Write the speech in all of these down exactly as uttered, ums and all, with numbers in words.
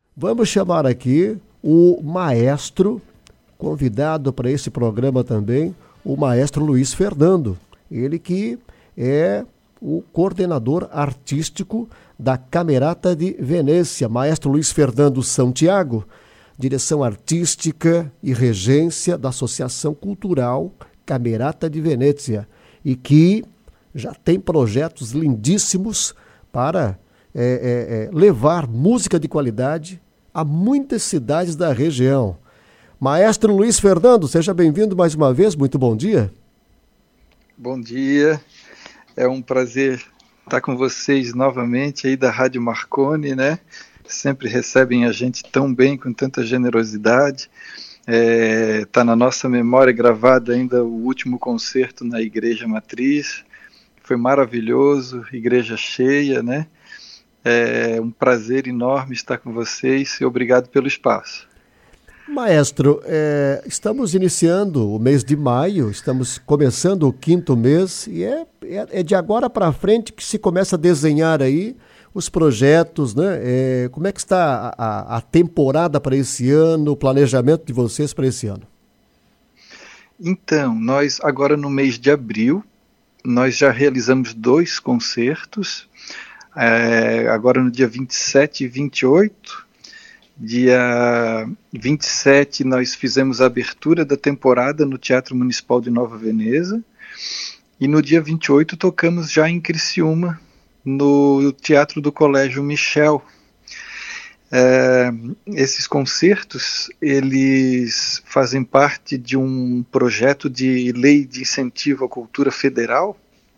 Vamos chamar aqui o maestro, convidado para esse programa também, o maestro Luiz Fernando. Ele que é o coordenador artístico da Camerata de Venezia. Maestro Luiz Fernando Santiago, direção artística e regência da Associação Cultural Camerata de Venezia, e que já tem projetos lindíssimos para é, é, é, levar música de qualidade a muitas cidades da região. Maestro Luiz Fernando, seja bem-vindo mais uma vez, muito bom dia. Bom dia, é um prazer estar com vocês novamente aí da Rádio Marconi, né? Sempre recebem a gente tão bem, com tanta generosidade. Está é, na nossa memória gravada ainda o último concerto na Igreja Matriz, foi maravilhoso, igreja cheia, né? É um prazer enorme estar com vocês e obrigado pelo espaço. Maestro, é, estamos iniciando o mês de maio, estamos começando o quinto mês e é, é, é de agora para frente que se começa a desenhar aí os projetos, né? É, como é que está a, a temporada para esse ano, o planejamento de vocês para esse ano? Então, nós agora no mês de abril, nós já realizamos dois concertos, é, agora no dia vinte e sete e vinte e oito. Dia vinte e sete nós fizemos a abertura da temporada no Teatro Municipal de Nova Veneza, e no dia vinte e oito tocamos já em Criciúma, no Teatro do Colégio Michel. É, esses concertos, eles fazem parte de um projeto de lei de incentivo à cultura federal,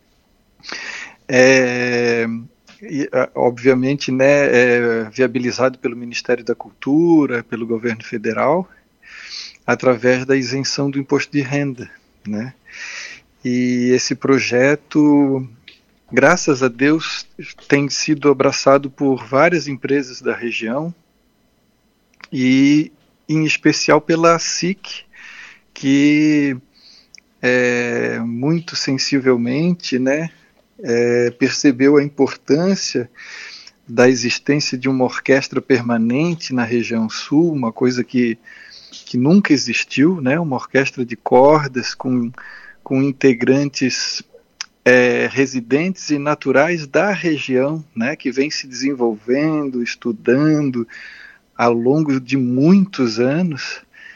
é, e, obviamente, né, é viabilizado pelo Ministério da Cultura, pelo governo federal, através da isenção do imposto de renda, né? E esse projeto, graças a Deus, tem sido abraçado por várias empresas da região e, em especial, pela S I C, que é, muito sensivelmente, né, é, percebeu a importância da existência de uma orquestra permanente na região sul, uma coisa que, que nunca existiu, né, uma orquestra de cordas com, com integrantes É, residentes e naturais da região, né, que vem se desenvolvendo, estudando ao longo de muitos anos,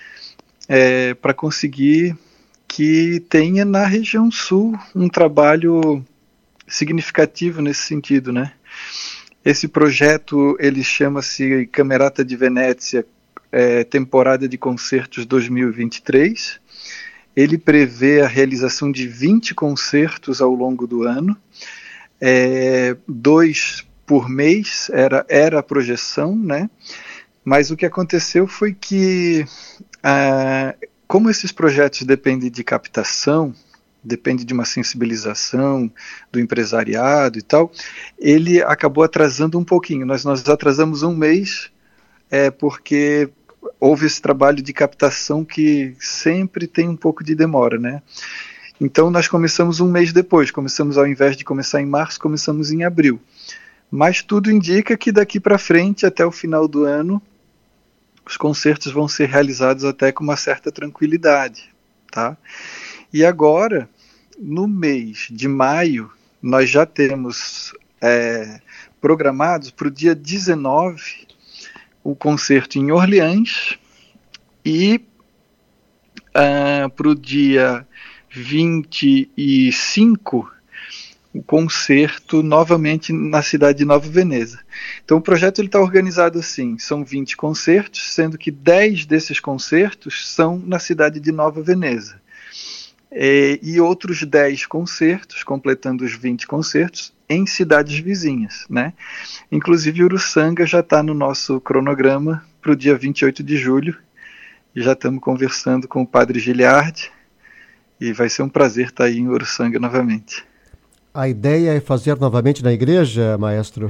é, para conseguir que tenha na região sul um trabalho significativo nesse sentido, né? Esse projeto, ele chama-se Camerata de Venezia, é, temporada de concertos dois mil e vinte e três. Ele prevê a realização de vinte concertos ao longo do ano, é, dois por mês era, era a projeção, né? Mas o que aconteceu foi que, ah, como esses projetos dependem de captação, depende de uma sensibilização do empresariado e tal, ele acabou atrasando um pouquinho. Nós, nós atrasamos um mês, é, porque houve esse trabalho de captação que sempre tem um pouco de demora, né? Então nós começamos um mês depois, começamos ao invés de começar em março, começamos em abril. Mas tudo indica que daqui para frente, até o final do ano, os concertos vão ser realizados até com uma certa tranquilidade, tá? E agora, no mês de maio, nós já temos é, programados para o dia dezenove o concerto em Orleans e uh, para o dia vinte e cinco o concerto novamente na cidade de Nova Veneza. Então o projeto está organizado assim, são vinte concertos, sendo que dez desses concertos são na cidade de Nova Veneza. E, e outros dez concertos, completando os vinte concertos, em cidades vizinhas, né? Inclusive Uruçanga já está no nosso cronograma para o dia vinte e oito de julho, e já estamos conversando com o padre Giliardi, e vai ser um prazer estar aí em Uruçanga novamente. A ideia é fazer novamente na igreja, maestro?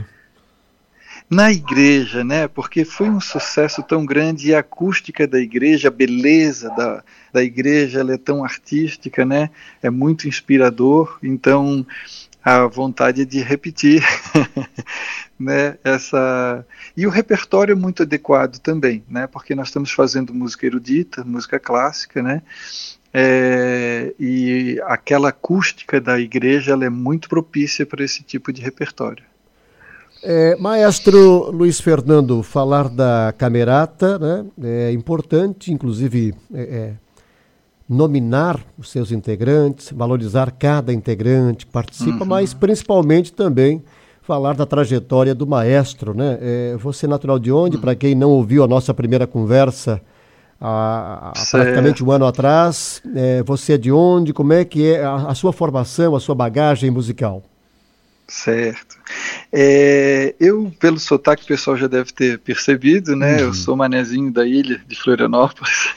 Na igreja, né? Porque foi um sucesso tão grande, e a acústica da igreja, a beleza da, da igreja, ela é tão artística, né? É muito inspirador. Então, a vontade de repetir, né, essa... E o repertório é muito adequado também, né, porque nós estamos fazendo música erudita, música clássica, né, é, e aquela acústica da igreja ela é muito propícia para esse tipo de repertório. É, maestro Luiz Fernando, falar da Camerata, né, é importante, inclusive é, é, nominar os seus integrantes, valorizar cada integrante que participa, uhum. mas principalmente também falar da trajetória do maestro, né? É, você é natural de onde? Uhum. Para quem não ouviu a nossa primeira conversa há, há praticamente um ano atrás, é, você é de onde? Como é que é a, a sua formação, a sua bagagem musical? Certo. É, eu, pelo sotaque, o pessoal já deve ter percebido, né? Uhum. Eu sou manezinho da ilha de Florianópolis.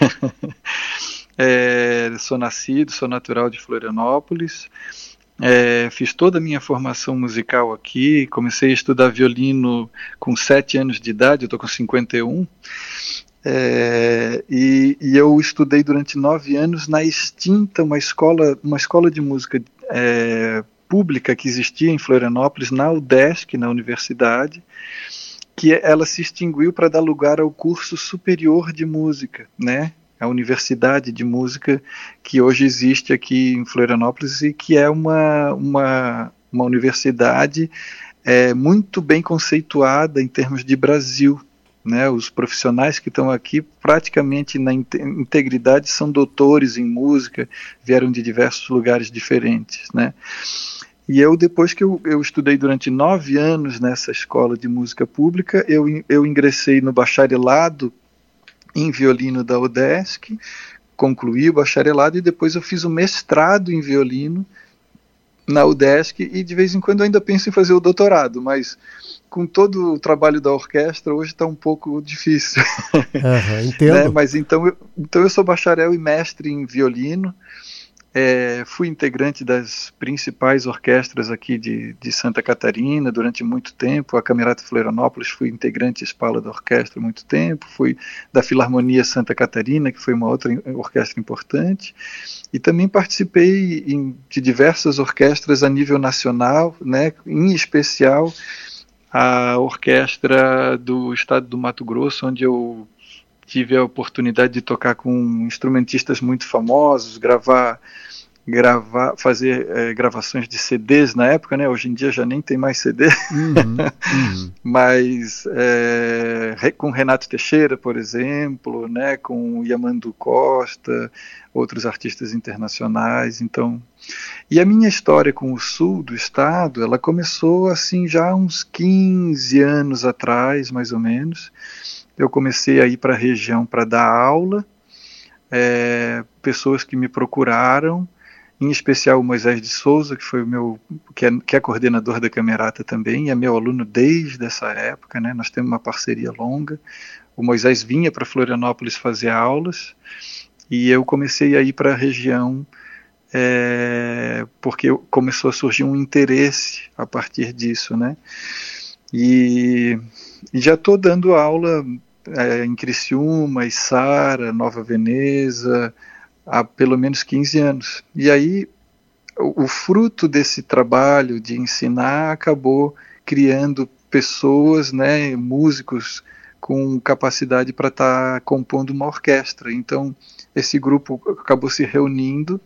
é, sou nascido, sou natural de Florianópolis. É, fiz toda a minha formação musical aqui. Comecei a estudar violino com sete anos de idade, eu estou com cinquenta e um. É, e, e eu estudei durante nove anos na extinta, uma escola, uma escola de música é, pública que existia em Florianópolis, na UDESC, na universidade, que ela se extinguiu para dar lugar ao curso superior de música, né? A Universidade de Música que hoje existe aqui em Florianópolis e que é uma, uma, uma universidade é, muito bem conceituada em termos de Brasil, né? Os profissionais que estão aqui praticamente na integridade são doutores em música, vieram de diversos lugares diferentes, né? E eu, depois que eu, eu estudei durante nove anos nessa escola de música pública, eu, eu ingressei no bacharelado em violino da UDESC, concluí o bacharelado e depois eu fiz o mestrado em violino na UDESC e de vez em quando eu ainda penso em fazer o doutorado, mas com todo o trabalho da orquestra hoje está um pouco difícil. Uhum, entendo. Né? Mas então eu, então eu sou bacharel e mestre em violino. É, fui integrante das principais orquestras aqui de, de Santa Catarina durante muito tempo, a Camerata Florianópolis, fui integrante espala da orquestra muito tempo, fui da Filarmonia Santa Catarina, que foi uma outra orquestra importante, e também participei em, de diversas orquestras a nível nacional, né, em especial a orquestra do estado do Mato Grosso, onde eu tive a oportunidade de tocar com instrumentistas muito famosos, gravar, gravar fazer é, gravações de C Ds na época, né? Hoje em dia já nem tem mais C D, uhum, uhum. mas é, com Renato Teixeira, por exemplo, né? Com Yamandu Costa, outros artistas internacionais. Então, e a minha história com o sul do estado, ela começou assim já há uns quinze anos atrás, mais ou menos. Eu comecei a ir para a região para dar aula, é, pessoas que me procuraram, em especial o Moisés de Souza, que foi o meu, que é, que é coordenador da Camerata também, é meu aluno desde essa época, né? Nós temos uma parceria longa. O Moisés vinha para Florianópolis fazer aulas e eu comecei a ir para a região é, porque começou a surgir um interesse a partir disso, né? E, e já estou dando aula É, em Criciúma, Içara, Nova Veneza, há pelo menos quinze anos. E aí, o, o fruto desse trabalho de ensinar acabou criando pessoas, né, músicos com capacidade para estar tá compondo uma orquestra. Então, esse grupo acabou se reunindo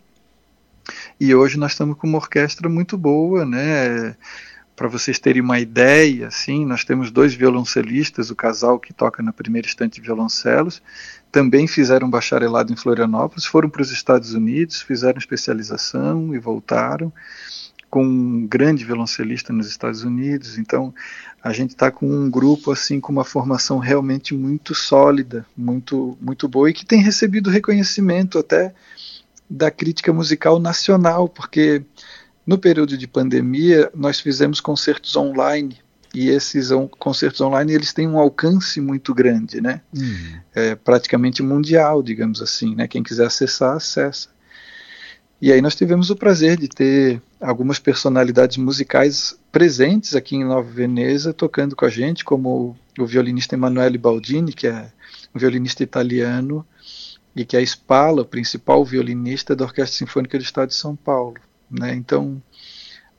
e hoje nós estamos com uma orquestra muito boa, né? Para vocês terem uma ideia, assim, nós temos dois violoncelistas, o casal que toca na primeira estante de violoncelos, também fizeram bacharelado em Florianópolis, foram para os Estados Unidos, fizeram especialização e voltaram, com um grande violoncelista nos Estados Unidos. Então, a gente está com um grupo assim com uma formação realmente muito sólida, muito, muito boa, e que tem recebido reconhecimento até da crítica musical nacional, porque no período de pandemia, nós fizemos concertos online, e esses concertos online eles têm um alcance muito grande, né? Uhum. É, praticamente mundial, digamos assim, né? Quem quiser acessar, acessa. E aí nós tivemos o prazer de ter algumas personalidades musicais presentes aqui em Nova Veneza, tocando com a gente, como o violinista Emanuele Baldini, que é um violinista italiano, e que é a Spala, o principal violinista da Orquestra Sinfônica do Estado de São Paulo. Né? Então,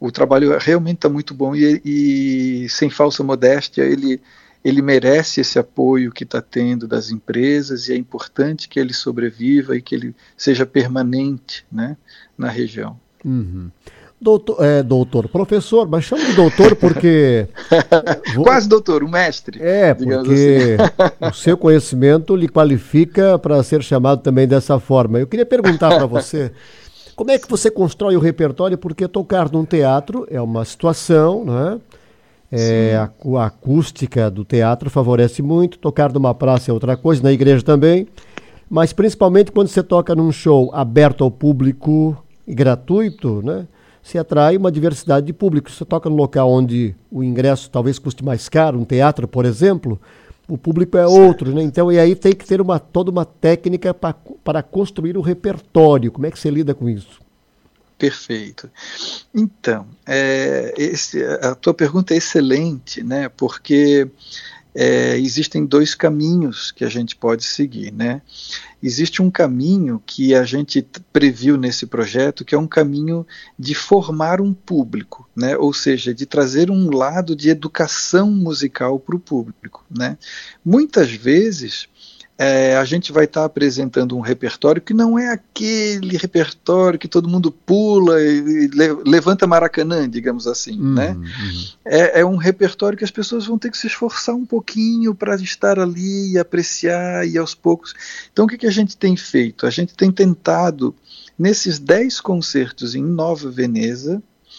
o trabalho realmente está muito bom e, e, sem falsa modéstia, ele, ele merece esse apoio que está tendo das empresas, e é importante que ele sobreviva e que ele seja permanente, né, na região. Uhum. Doutor, é, doutor, professor, mas chamo de doutor porque... Quase doutor, o mestre. É, porque assim. O seu conhecimento lhe qualifica para ser chamado também dessa forma. Eu queria perguntar para você, como é que você constrói o repertório? Porque tocar num teatro é uma situação, né? É, a, a acústica do teatro favorece muito, tocar numa praça é outra coisa, na igreja também, mas principalmente quando você toca num show aberto ao público e gratuito, né? Se atrai uma diversidade de público. Se você toca num local onde o ingresso talvez custe mais caro, um teatro, por exemplo, o público é outro, né? Então, e aí tem que ter uma, toda uma técnica pra, para construir o repertório. Como é que você lida com isso? Perfeito. Então, é, esse, a tua pergunta é excelente, né? Porque é, existem dois caminhos que a gente pode seguir, né? Existe um caminho que a gente previu nesse projeto, que é um caminho de formar um público, né? Ou seja, de trazer um lado de educação musical para o público, né? Muitas vezes é, a gente vai estar tá apresentando um repertório que não é aquele repertório que todo mundo pula e, e levanta Maracanã, digamos assim, uhum, né? Uhum. É, é um repertório que as pessoas vão ter que se esforçar um pouquinho para estar ali e apreciar, e aos poucos. Então, o que, que a gente tem feito? A gente tem tentado, nesses dez concertos em Nova Veneza,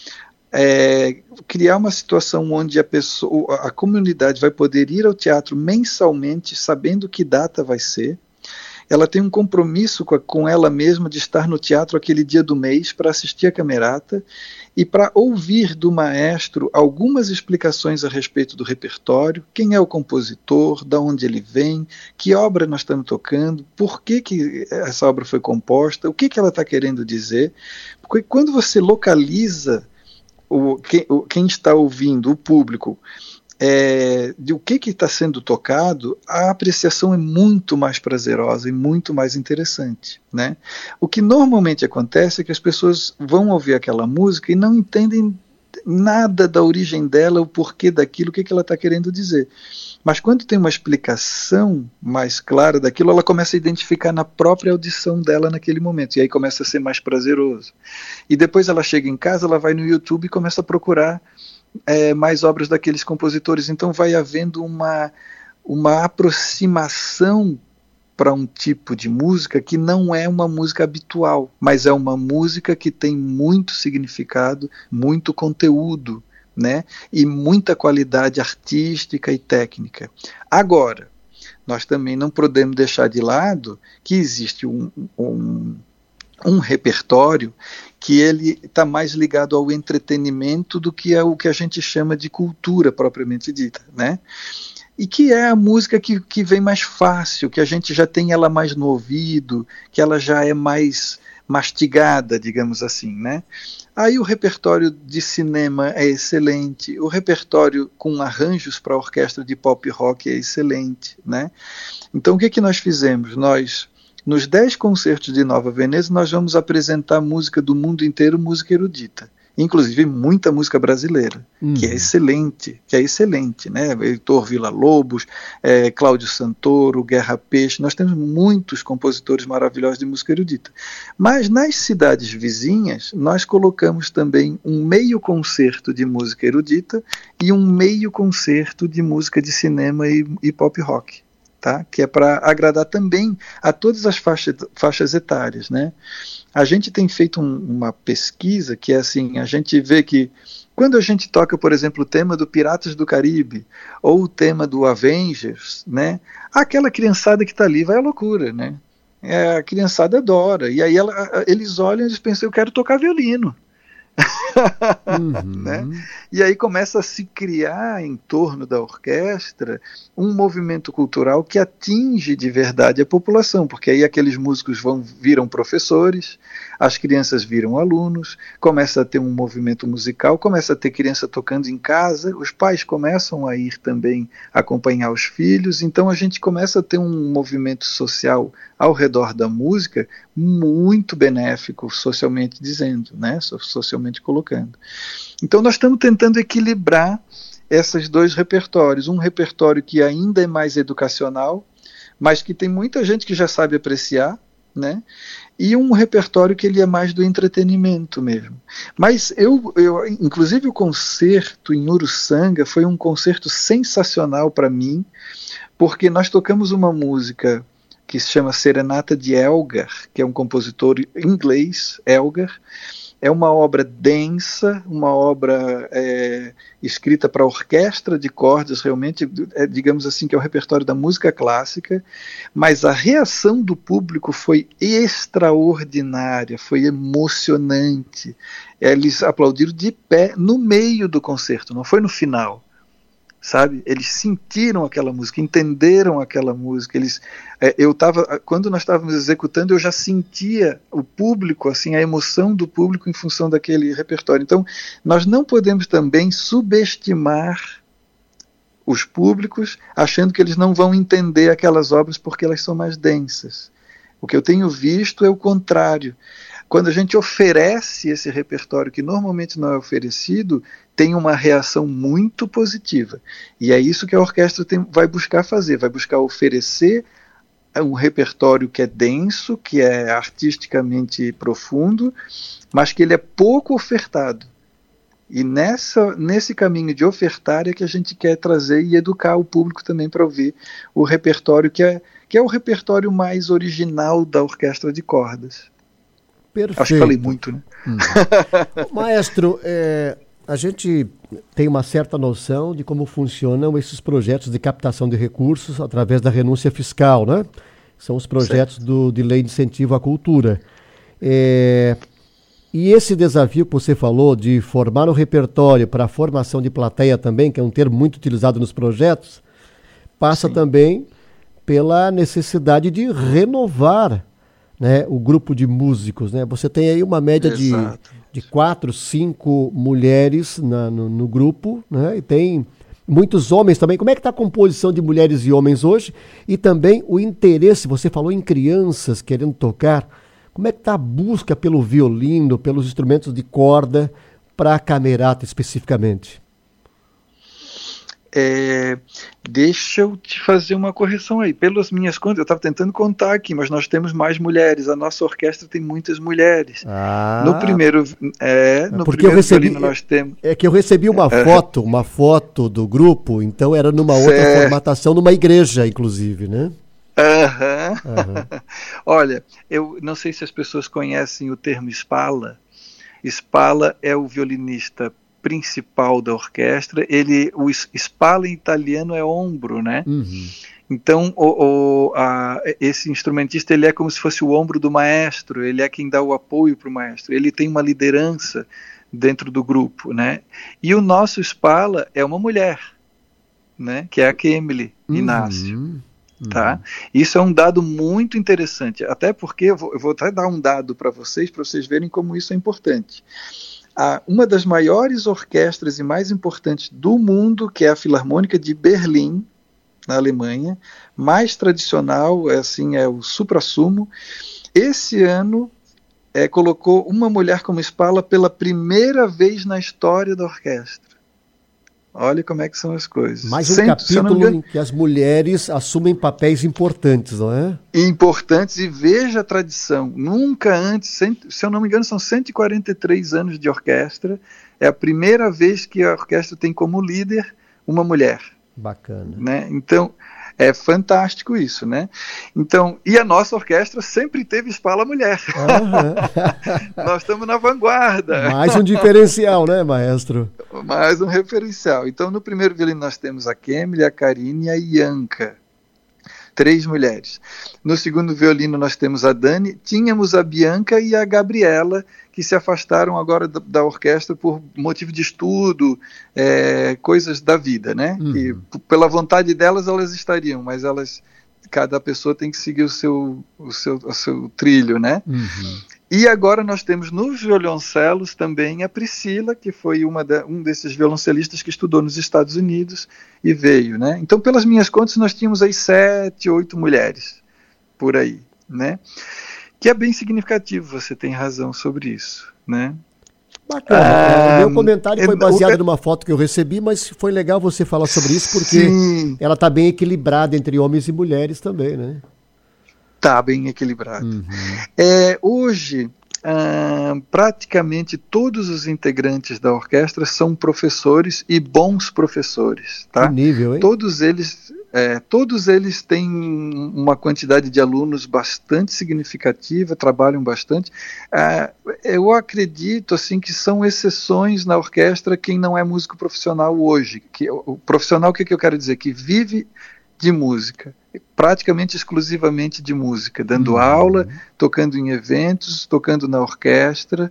É, criar uma situação onde a pessoa, a comunidade vai poder ir ao teatro mensalmente, sabendo que data vai ser. Ela tem um compromisso com, a, com ela mesma de estar no teatro aquele dia do mês para assistir a camerata e para ouvir do maestro algumas explicações a respeito do repertório, quem é o compositor, de onde ele vem, que obra nós estamos tocando, por que, que essa obra foi composta, o que, que ela está querendo dizer. Porque quando você localiza O, quem, o, quem está ouvindo, o público, é, de o que está sendo tocado, a apreciação é muito mais prazerosa e muito mais interessante, né? O que normalmente acontece é que as pessoas vão ouvir aquela música e não entendem nada da origem dela, o porquê daquilo, o que, que ela está querendo dizer. Mas quando tem uma explicação mais clara daquilo, ela começa a identificar na própria audição dela naquele momento, e aí começa a ser mais prazeroso. E depois ela chega em casa, ela vai no YouTube e começa a procurar é, mais obras daqueles compositores. Então vai havendo uma, uma aproximação para um tipo de música que não é uma música habitual, mas é uma música que tem muito significado, muito conteúdo, né? E muita qualidade artística e técnica. Agora, nós também não podemos deixar de lado que existe um, um, um repertório que ele está mais ligado ao entretenimento do que ao que a gente chama de cultura propriamente dita, né? E que é a música que, que vem mais fácil, que a gente já tem ela mais no ouvido, que ela já é mais mastigada, digamos assim, né? Aí o repertório de cinema é excelente, o repertório com arranjos para orquestra de pop rock é excelente, né? Então o que, que nós fizemos? Nós, nos dez concertos de Nova Veneza, nós vamos apresentar música do mundo inteiro, música erudita. Inclusive muita música brasileira, hum. que é excelente, que é excelente, né? Heitor Villa-Lobos, é, Cláudio Santoro, Guerra Peixe, nós temos muitos compositores maravilhosos de música erudita. Mas nas cidades vizinhas, nós colocamos também um meio concerto de música erudita e um meio concerto de música de cinema e, e pop rock, tá? Que é para agradar também a todas as faixas, faixas etárias, né? A gente tem feito um, uma pesquisa que é assim, a gente vê que quando a gente toca, por exemplo, o tema do Piratas do Caribe ou o tema do Avengers, né, aquela criançada que está ali vai à loucura, né? É, a criançada adora. E aí ela, eles olham e pensam, eu quero tocar violino. Uhum. Né? E aí começa a se criar em torno da orquestra um movimento cultural que atinge de verdade a população, porque aí aqueles músicos vão, viram professores, as crianças viram alunos, começa a ter um movimento musical, começa a ter criança tocando em casa, os pais começam a ir também acompanhar os filhos, então a gente começa a ter um movimento social ao redor da música muito benéfico, socialmente dizendo, né? socialmente realmente colocando. Então nós estamos tentando equilibrar esses dois repertórios, um repertório que ainda é mais educacional, mas que tem muita gente que já sabe apreciar, né? E um repertório que ele é mais do entretenimento mesmo. Mas eu, eu inclusive o concerto em Uruçanga foi um concerto sensacional para mim, porque nós tocamos uma música que se chama Serenata de Elgar, que é um compositor inglês, Elgar. É uma obra densa, uma obra é, escrita para orquestra de cordas, realmente, é, digamos assim, que é o repertório da música clássica, mas a reação do público foi extraordinária, foi emocionante. Eles aplaudiram de pé no meio do concerto, não foi no final. Sabe? Eles sentiram aquela música, entenderam aquela música. Eles, é, eu tava, quando nós estávamos executando, eu já sentia o público, assim, a emoção do público em função daquele repertório. Então, nós não podemos também subestimar os públicos, achando que eles não vão entender aquelas obras porque elas são mais densas. O que eu tenho visto é o contrário. Quando a gente oferece esse repertório que normalmente não é oferecido, tem uma reação muito positiva. E é isso que a orquestra tem, vai buscar fazer, vai buscar oferecer um repertório que é denso, que é artisticamente profundo, mas que ele é pouco ofertado. E nessa, nesse caminho de ofertar é que a gente quer trazer e educar o público também para ouvir o repertório que é, que é o repertório mais original da orquestra de cordas. Perfeito. Acho que falei muito, né? Hum. Maestro, é, a gente tem uma certa noção de como funcionam esses projetos de captação de recursos através da renúncia fiscal, né? São os projetos do, de lei de incentivo à cultura. É, e esse desafio que você falou de formar um repertório para a formação de plateia também, que é um termo muito utilizado nos projetos, passa Sim. também pela necessidade de renovar, né, o grupo de músicos, né? Você tem aí uma média de, de quatro, cinco mulheres na, no, no grupo, né? E tem muitos homens também. Como é que está a composição de mulheres e homens hoje? E também o interesse, você falou em crianças querendo tocar. Como é que está a busca pelo violino, pelos instrumentos de corda para a camerata especificamente? É, deixa eu te fazer uma correção aí. Pelas minhas contas, eu estava tentando contar aqui, mas nós temos mais mulheres. A nossa orquestra tem muitas mulheres. Ah, no primeiro, é, no porque primeiro eu recebi, violino nós temos... É que eu recebi uma é. foto, uma foto do grupo, então era numa outra certo. formatação, numa igreja, inclusive, né? Uhum. Uhum. Olha, eu não sei se as pessoas conhecem o termo Spalla. Spalla é o violinista principal da orquestra. Ele, o Spalla em italiano é ombro, né? Uhum. Então o, o, a, esse instrumentista ele é como se fosse o ombro do maestro, ele é quem dá o apoio para o maestro, ele tem uma liderança dentro do grupo, né? E o nosso Spalla é uma mulher, né? Que é a Kemily uhum. Inácio. Uhum. Tá? Isso é um dado muito interessante, até porque eu vou, eu vou até dar um dado para vocês, para vocês verem como isso é importante. A, uma das maiores orquestras e mais importantes do mundo, que é a Filarmônica de Berlim, na Alemanha, mais tradicional, é, assim, é o suprassumo, esse ano é, colocou uma mulher como Spalla pela primeira vez na história da orquestra. Olha como é que são as coisas. Mais um Sempre, capítulo engano, em que as mulheres assumem papéis importantes, não é? Importantes, e veja a tradição. Nunca antes, se eu não me engano, são cento e quarenta e três anos de orquestra. É a primeira vez que a orquestra tem como líder uma mulher. Bacana. Né? Então, é fantástico isso, né? Então, e a nossa orquestra sempre teve Spalla mulher. Uhum. Nós estamos na vanguarda. Mais um diferencial, né, maestro? Mais um referencial. Então, no primeiro violino nós temos a Kemily, a Karine e a Ianca. Três mulheres. No segundo violino nós temos a Dani, tínhamos a Bianca e a Gabriela, que se afastaram agora da, da orquestra por motivo de estudo, é, coisas da vida, né? Uhum. Que, pela vontade delas, elas estariam, mas elas, cada pessoa tem que seguir o seu, o seu, o seu trilho, né? Uhum. E agora nós temos nos violoncelos também a Priscila, que foi uma de, um desses violoncelistas que estudou nos Estados Unidos e veio, né? Então, pelas minhas contas, nós tínhamos aí sete, oito mulheres por aí, né? Que é bem significativo, você tem razão sobre isso, né? Bacana. Ah, o meu comentário foi baseado é, numa foto que eu recebi, mas foi legal você falar sobre isso, porque sim, ela está bem equilibrada entre homens e mulheres também, né? está bem equilibrado. Uhum. É, hoje, ah, praticamente todos os integrantes da orquestra são professores e bons professores, tá? Que nível, hein? Todos eles, é, todos eles têm uma quantidade de alunos bastante significativa, trabalham bastante. Ah, eu acredito assim que são exceções na orquestra quem não é músico profissional hoje. Que, o profissional, o que, que eu quero dizer? Que vive de música, praticamente exclusivamente de música, dando Uhum. aula, tocando em eventos, tocando na orquestra,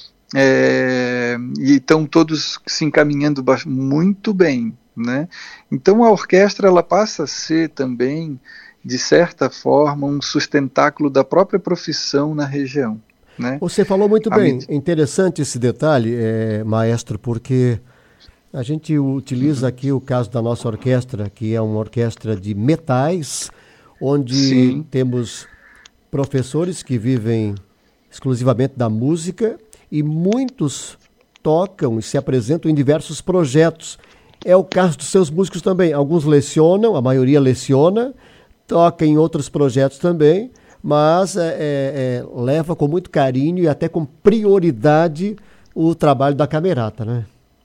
é, e estão todos se encaminhando muito bem, né? Então a orquestra ela passa a ser também, de certa forma, um sustentáculo da própria profissão na região, né? Você falou muito A bem, med... é interessante esse detalhe, é, maestro, porque a gente utiliza aqui o caso da nossa orquestra, que é uma orquestra de metais, onde Sim. temos professores que vivem exclusivamente da música e muitos tocam e se apresentam em diversos projetos. É o caso dos seus músicos também. Alguns lecionam, a maioria leciona, toca em outros projetos também, mas é, é, leva com muito carinho e até com prioridade o trabalho da camerata, né?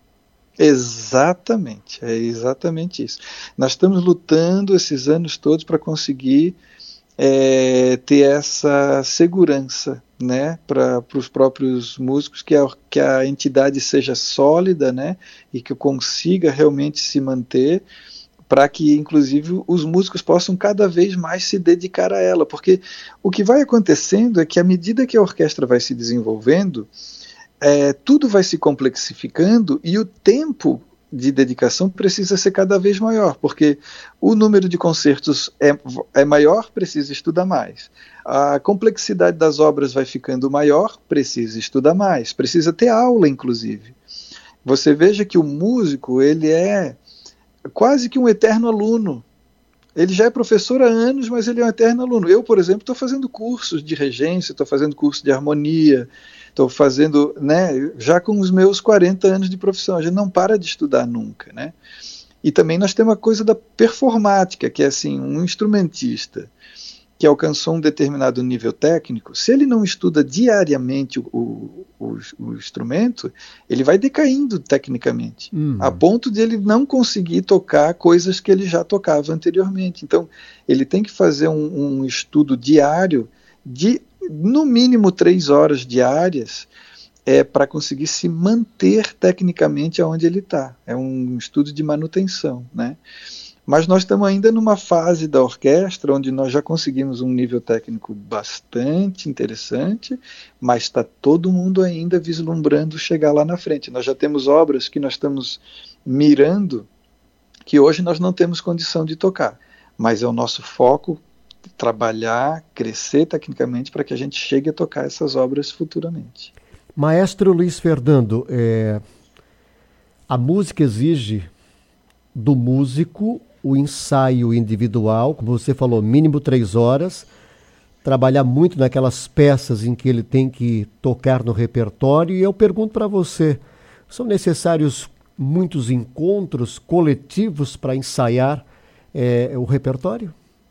Exatamente, é exatamente isso. Nós estamos lutando esses anos todos para conseguir é, ter essa segurança, né, para os próprios músicos, que a, que a entidade seja sólida, né, e que consiga realmente se manter, para que, inclusive, os músicos possam cada vez mais se dedicar a ela, porque o que vai acontecendo é que, à medida que a orquestra vai se desenvolvendo, É, tudo vai se complexificando e o tempo de dedicação precisa ser cada vez maior, porque o número de concertos é, é maior, precisa estudar mais. A complexidade das obras vai ficando maior, precisa estudar mais, precisa ter aula, inclusive. Você veja que o músico, ele é quase que um eterno aluno. Ele já é professor há anos, mas ele é um eterno aluno. Eu, por exemplo, estou fazendo cursos de regência, estou fazendo curso de harmonia, estou fazendo, né, já com os meus quarenta anos de profissão, a gente não para de estudar nunca, né? E também nós temos a coisa da performática, que é assim, um instrumentista que alcançou um determinado nível técnico, se ele não estuda diariamente o, o, o, o instrumento, ele vai decaindo tecnicamente, uhum. a ponto de ele não conseguir tocar coisas que ele já tocava anteriormente. Então, ele tem que fazer um, um estudo diário de no mínimo três horas diárias, é, para conseguir se manter tecnicamente aonde ele está. É um estudo de manutenção, né? Mas nós estamos ainda numa fase da orquestra onde nós já conseguimos um nível técnico bastante interessante, mas está todo mundo ainda vislumbrando chegar lá na frente. Nós já temos obras que nós estamos mirando que hoje nós não temos condição de tocar, mas é o nosso foco trabalhar, crescer tecnicamente para que a gente chegue a tocar essas obras futuramente. Maestro Luiz Fernando, é, a música exige do músico o ensaio individual, como você falou, mínimo três horas, trabalhar muito naquelas peças em que ele tem que tocar no repertório, e eu pergunto para você, são necessários muitos encontros coletivos para ensaiar é, o repertório?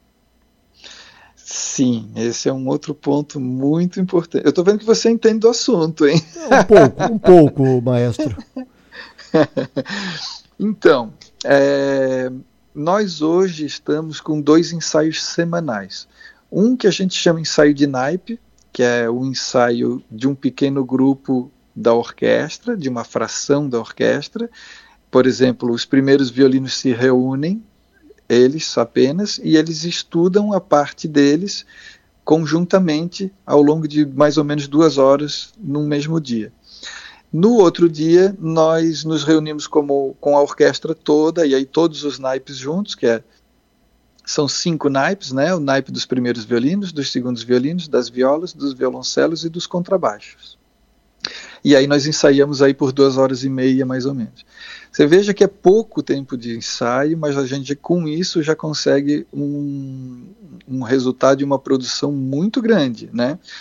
Sim, esse é um outro ponto muito importante. Eu estou vendo que você entende do assunto, hein? Um pouco, um pouco, maestro. Então, é, nós hoje estamos com dois ensaios semanais. Um que a gente chama ensaio de naipe, que é o ensaio de um pequeno grupo da orquestra, de uma fração da orquestra. Por exemplo, os primeiros violinos se reúnem, eles apenas, e eles estudam a parte deles conjuntamente ao longo de mais ou menos duas horas no mesmo dia. No outro dia, nós nos reunimos como, com a orquestra toda, e aí todos os naipes juntos, que é, são cinco naipes, né? O naipe dos primeiros violinos, dos segundos violinos, das violas, dos violoncelos e dos contrabaixos. E aí nós ensaiamos aí por duas horas e meia, mais ou menos. Você veja que é pouco tempo de ensaio, mas a gente com isso já consegue um, um resultado de uma produção muito grande, né?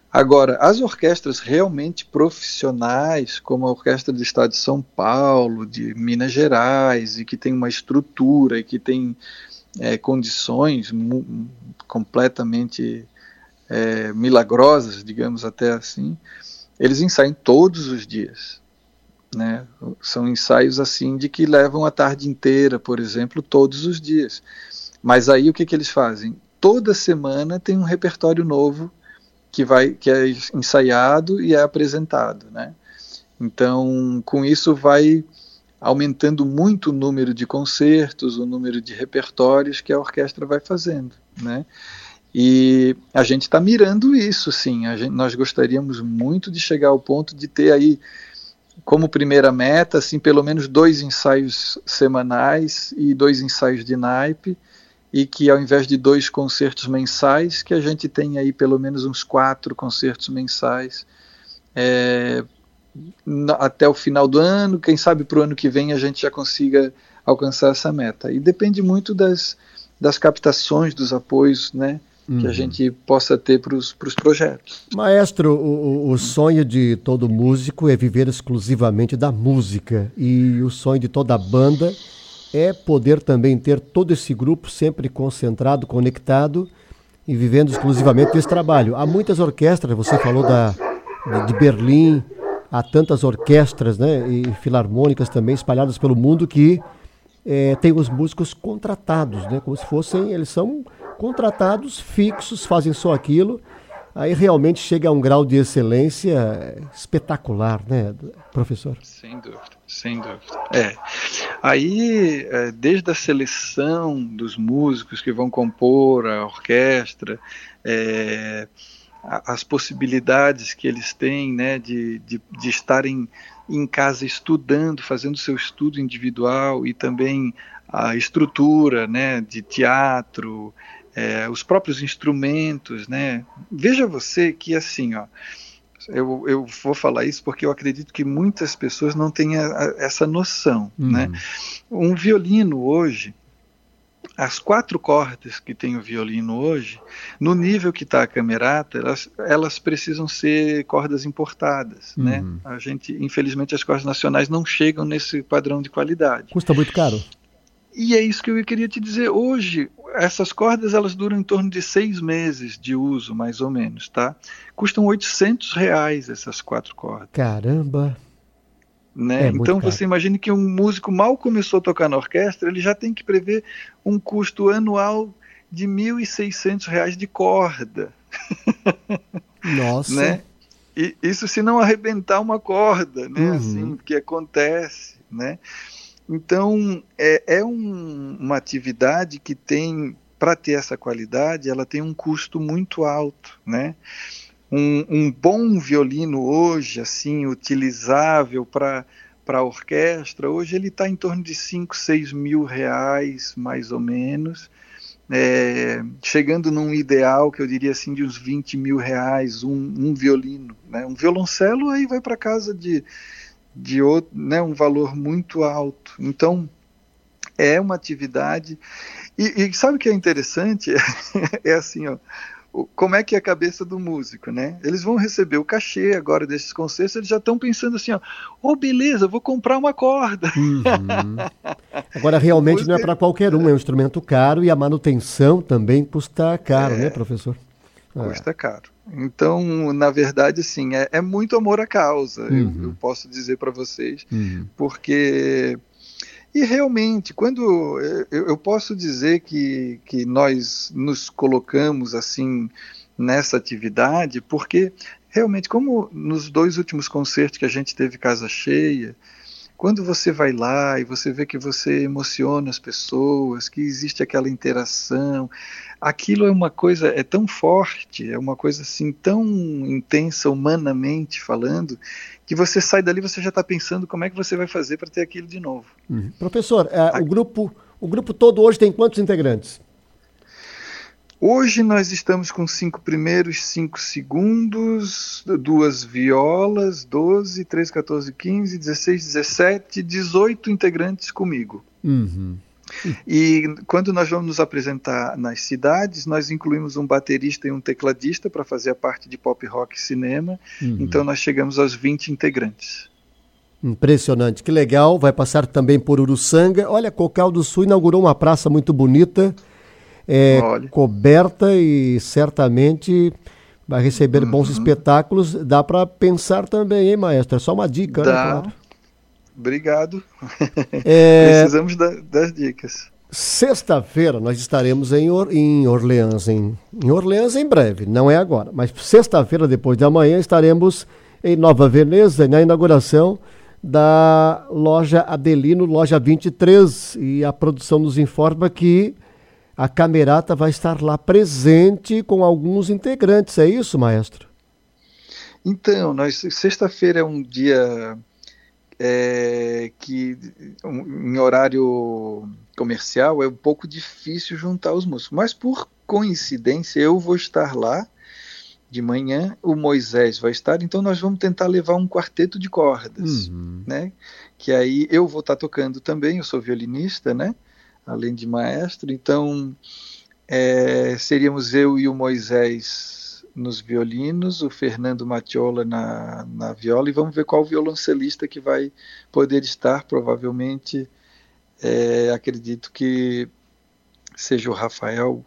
Agora, as orquestras realmente profissionais, como a Orquestra do Estado de São Paulo, de Minas Gerais, e que tem uma estrutura, e que tem é, condições completamente é, milagrosas, digamos até assim, eles ensaiam todos os dias. Né? São ensaios assim de que levam a tarde inteira, por exemplo, todos os dias. Mas aí o que, que eles fazem? Toda semana tem um repertório novo que, vai, que é ensaiado e é apresentado. Né? Então, com isso vai aumentando muito o número de concertos, o número de repertórios que a orquestra vai fazendo. Né? E a gente está mirando isso, sim. A gente, nós gostaríamos muito de chegar ao ponto de ter aí como primeira meta, assim, pelo menos dois ensaios semanais e dois ensaios de naipe, e que ao invés de dois concertos mensais, que a gente tenha aí pelo menos uns quatro concertos mensais é, na, até o final do ano. Quem sabe para o ano que vem a gente já consiga alcançar essa meta. E depende muito das, das captações, dos apoios, né? Que a gente possa ter para os projetos. Maestro, o, o sonho de todo músico é viver exclusivamente da música, e o sonho de toda banda é poder também ter todo esse grupo sempre concentrado, conectado e vivendo exclusivamente desse trabalho. Há muitas orquestras, você falou da, de Berlim, há tantas orquestras, né, e filarmônicas também espalhadas pelo mundo que é, tem os músicos contratados, né, como se fossem, eles são contratados, fixos, fazem só aquilo, aí realmente chega a um grau de excelência espetacular, né, professor? Sem dúvida, sem dúvida. É. Aí, desde a seleção dos músicos que vão compor a orquestra, é, as possibilidades que eles têm, né, de, de, de estarem em casa estudando, fazendo seu estudo individual, e também a estrutura, né, de teatro, É, os próprios instrumentos, né? Veja você que assim, ó, eu, eu vou falar isso porque eu acredito que muitas pessoas não têm a, a, essa noção, uhum. né? Um violino hoje, as quatro cordas que tem o violino hoje, no nível que está a camerata, elas, elas precisam ser cordas importadas, uhum. né? A gente, infelizmente, as cordas nacionais não chegam nesse padrão de qualidade. Custa muito caro. E é isso que eu queria te dizer. Hoje, essas cordas, elas duram em torno de seis meses de uso, mais ou menos, tá? Custam oitocentos reais essas quatro cordas. Caramba! Né? É então você imagine que um músico mal começou a tocar na orquestra, ele já tem que prever um custo anual de mil e seiscentos reais de corda. Nossa! né? E isso se não arrebentar uma corda, né? Uhum. Assim, que acontece, né? Então, é, é um, uma atividade que tem, para ter essa qualidade, ela tem um custo muito alto, né? Um, um bom violino hoje, assim, utilizável para a orquestra, hoje ele está em torno de cinco, seis mil reais, mais ou menos, é, chegando num ideal, que eu diria assim, de uns vinte mil reais, um, um violino, né? Um violoncelo aí vai para casa de... de outro, né, um valor muito alto. Então, é uma atividade... E, e sabe o que é interessante? É assim, ó, como é que é a cabeça do músico, né? Eles vão receber o cachê agora desses concertos, eles já estão pensando assim, ó, oh, beleza, vou comprar uma corda. Uhum. Agora, realmente música... não é para qualquer um, é um instrumento caro, e a manutenção também custa caro, é... né, professor? Custa caro. Então, na verdade, assim, é, é muito amor à causa, uhum. eu, eu posso dizer para vocês, uhum. porque... E realmente, quando eu, eu posso dizer que, que nós nos colocamos assim nessa atividade, porque realmente, como nos dois últimos concertos que a gente teve casa cheia, quando você vai lá e você vê que você emociona as pessoas, que existe aquela interação, aquilo é uma coisa, é tão forte, é uma coisa assim tão intensa humanamente falando, que você sai dali, você já está pensando como é que você vai fazer para ter aquilo de novo. Uhum. Professor, é, o, grupo, o grupo todo hoje tem quantos integrantes? Hoje nós estamos com cinco primeiros, cinco segundos, duas violas, doze, treze, quatorze, quinze, dezesseis, dezessete, dezoito integrantes comigo. Uhum. E quando nós vamos nos apresentar nas cidades, nós incluímos um baterista e um tecladista para fazer a parte de pop rock e cinema. Uhum. Então nós chegamos aos vinte integrantes. Impressionante, que legal. Vai passar também por Uruçanga. Olha, Cocal do Sul inaugurou uma praça muito bonita, é, coberta, e certamente vai receber uhum. bons espetáculos. Dá para pensar também, hein, maestro? É só uma dica, Dá. né? Claro. Obrigado. É... Precisamos da, das dicas. Sexta-feira nós estaremos em, Or, em Orleans, em, em Orleans em breve, não é agora, mas sexta-feira, depois de amanhã, estaremos em Nova Veneza, na inauguração da loja Adelino, loja vinte e três, e a produção nos informa que a Camerata vai estar lá presente com alguns integrantes, é isso, maestro? Então, nós, sexta-feira é um dia... É, que um, em horário comercial é um pouco difícil juntar os músicos, mas por coincidência eu vou estar lá de manhã, o Moisés vai estar, então nós vamos tentar levar um quarteto de cordas, uhum. né? Que aí eu vou estar tocando também, eu sou violinista, né? Além de maestro, então é, seríamos eu e o Moisés nos violinos, o Fernando Matiola na, na viola, e vamos ver qual violoncelista que vai poder estar, provavelmente, é, acredito que seja o Rafael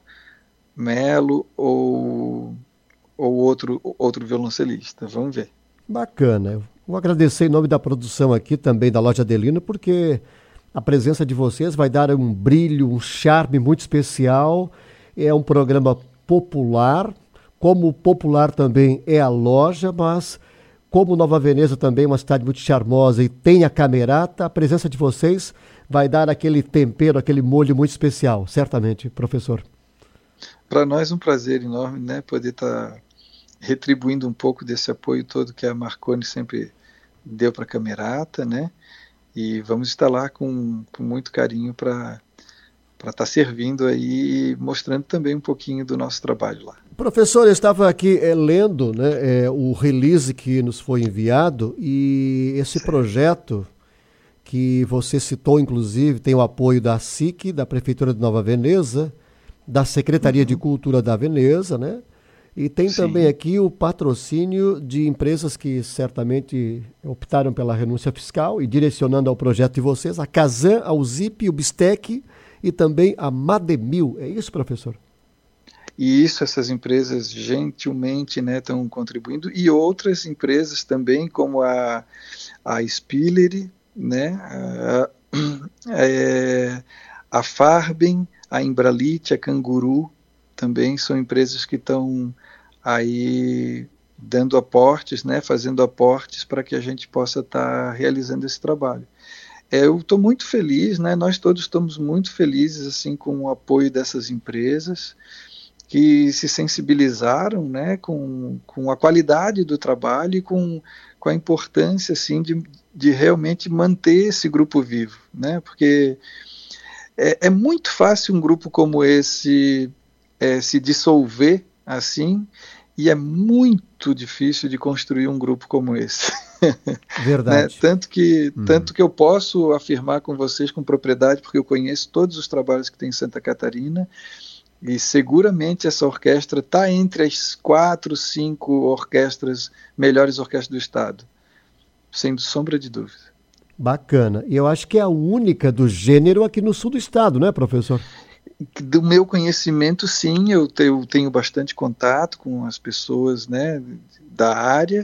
Melo ou, ou outro, outro violoncelista, vamos ver. Bacana, eu vou agradecer em nome da produção aqui, também da loja Adelino, porque a presença de vocês vai dar um brilho, um charme muito especial, é um programa popular. Como popular também é a loja, mas como Nova Veneza também é uma cidade muito charmosa e tem a Camerata, a presença de vocês vai dar aquele tempero, aquele molho muito especial, certamente, professor. Para nós é um prazer enorme, né, poder estar tá retribuindo um pouco desse apoio todo que a Marconi sempre deu para a Camerata, né, e vamos estar lá com, com muito carinho para para estar tá servindo aí e mostrando também um pouquinho do nosso trabalho lá. Professor, eu estava aqui é, lendo né, é, o release que nos foi enviado, e esse certo. projeto que você citou, inclusive, tem o apoio da S I C, da Prefeitura de Nova Veneza, da Secretaria uhum. de Cultura da Veneza, né? E tem Sim. também aqui o patrocínio de empresas que certamente optaram pela renúncia fiscal, e direcionando ao projeto de vocês, a Casan, a Uzip, o Bistec e também a Mademil. É isso, professor? E isso, essas empresas gentilmente né, estão contribuindo, e outras empresas também, como a, a Spiller, né, a, a, a Farben, a Embralite, a Canguru, também são empresas que estão aí dando aportes, né, fazendo aportes para que a gente possa estar tá realizando esse trabalho. É, eu estou muito feliz, né, nós todos estamos muito felizes assim, com o apoio dessas empresas, que se sensibilizaram né, com, com a qualidade do trabalho e com, com a importância assim, de, de realmente manter esse grupo vivo. Né, porque é, é muito fácil um grupo como esse é, se dissolver assim, e é muito difícil de construir um grupo como esse. Verdade. né? Tanto que, hum. tanto que eu posso afirmar com vocês com propriedade, porque eu conheço todos os trabalhos que tem em Santa Catarina, e seguramente essa orquestra está entre as quatro, cinco orquestras, melhores orquestras do estado, sem sombra de dúvida. Bacana. E eu acho que é a única do gênero aqui no sul do estado, não é, professor? Do meu conhecimento, sim, eu tenho, eu tenho bastante contato com as pessoas né, da área,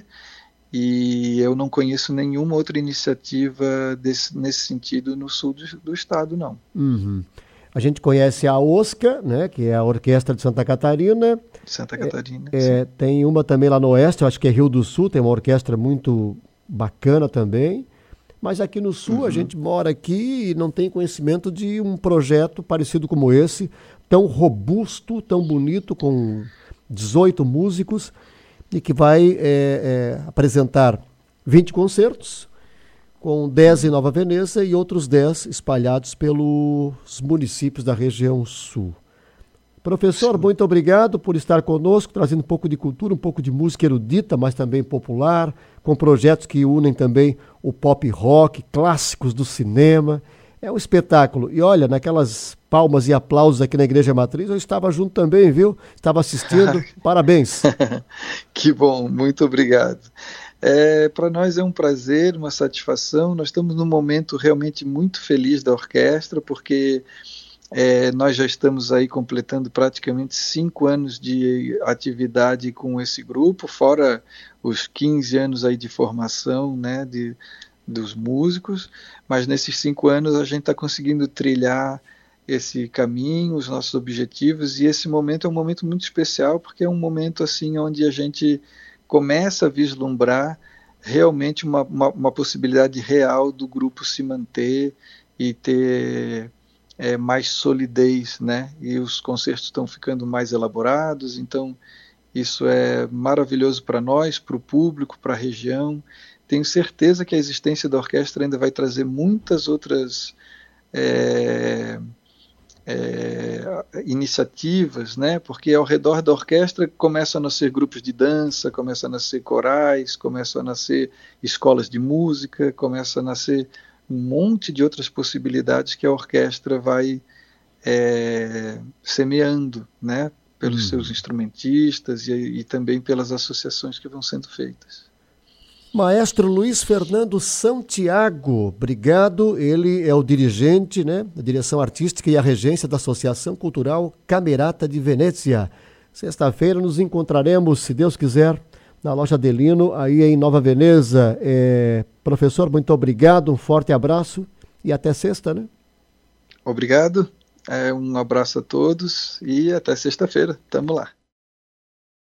e eu não conheço nenhuma outra iniciativa desse, nesse sentido no sul do, do estado, não. Uhum. A gente conhece a OSCA, né, que é a Orquestra de Santa Catarina. Santa Catarina, é, é, tem uma também lá no oeste, eu acho que é Rio do Sul, tem uma orquestra muito bacana também. Mas aqui no sul, uhum. a gente mora aqui e não tem conhecimento de um projeto parecido como esse, tão robusto, tão bonito, com dezoito músicos, e que vai é, é, apresentar vinte concertos, com dez em Nova Veneza e outros dez espalhados pelos municípios da região sul. Professor, Sim. muito obrigado por estar conosco, trazendo um pouco de cultura, um pouco de música erudita, mas também popular, com projetos que unem também o pop rock, clássicos do cinema. É um espetáculo. E olha, naquelas palmas e aplausos aqui na Igreja Matriz, eu estava junto também, viu? Estava assistindo. Parabéns. Que bom, muito obrigado. É, para nós é um prazer, uma satisfação. Nós estamos num momento realmente muito feliz da orquestra, porque é, nós já estamos aí completando praticamente cinco anos de atividade com esse grupo, fora os quinze anos aí de formação, né, de, dos músicos, mas nesses cinco anos a gente está conseguindo trilhar esse caminho, os nossos objetivos, e esse momento é um momento muito especial, porque é um momento assim onde a gente começa a vislumbrar realmente uma, uma, uma possibilidade real do grupo se manter e ter é, mais solidez, né? E os concertos estão ficando mais elaborados, então isso é maravilhoso para nós, para o público, para a região. Tenho certeza que a existência da orquestra ainda vai trazer muitas outras é, É, iniciativas, né? Porque ao redor da orquestra começam a nascer grupos de dança, começam a nascer corais, começam a nascer escolas de música, começa a nascer um monte de outras possibilidades que a orquestra vai é, semeando, né? Pelos hum. seus instrumentistas e, e também pelas associações que vão sendo feitas. Maestro Luiz Fernando Santiago, obrigado. Ele é o dirigente, né, da direção artística e a regência da Associação Cultural Camerata de Venezia. Sexta-feira nos encontraremos, se Deus quiser, na loja Delino, aí em Nova Veneza. É, professor, muito obrigado, um forte abraço e até sexta, né? Obrigado, é, um abraço a todos e até sexta-feira. Tamo lá.